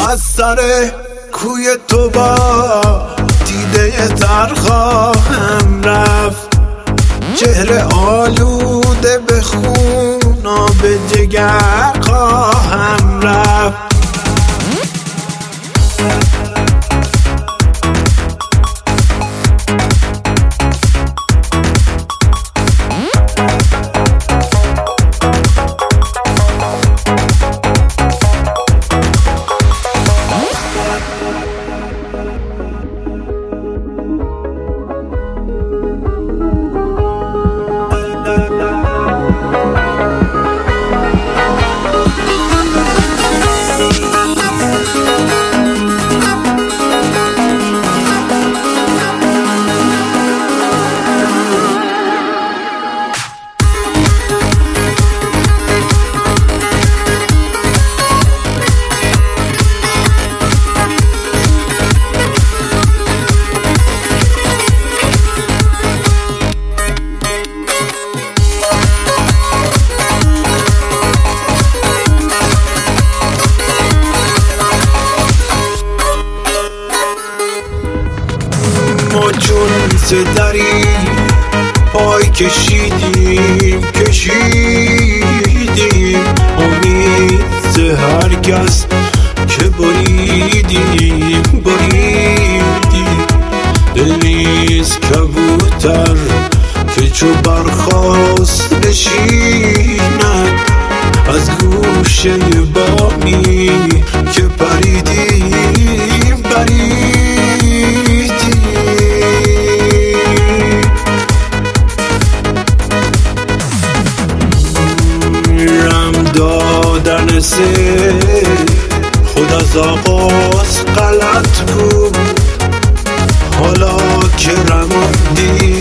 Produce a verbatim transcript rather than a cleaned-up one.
از سر کوی تو با دیده تر خواهم رفت، چهره آلوده به خون آب جگر خواهم رفت. ما چون سه دری پای کشیدیم کشیدیم امید سه هر کس که بریدیم بریدیم. دل نیست کبوتر که چو برخاست بشیند از گوشه بامی که پریدیم پریدیم. دادن سه خود از آغاز غلط بود، حالا که رماندی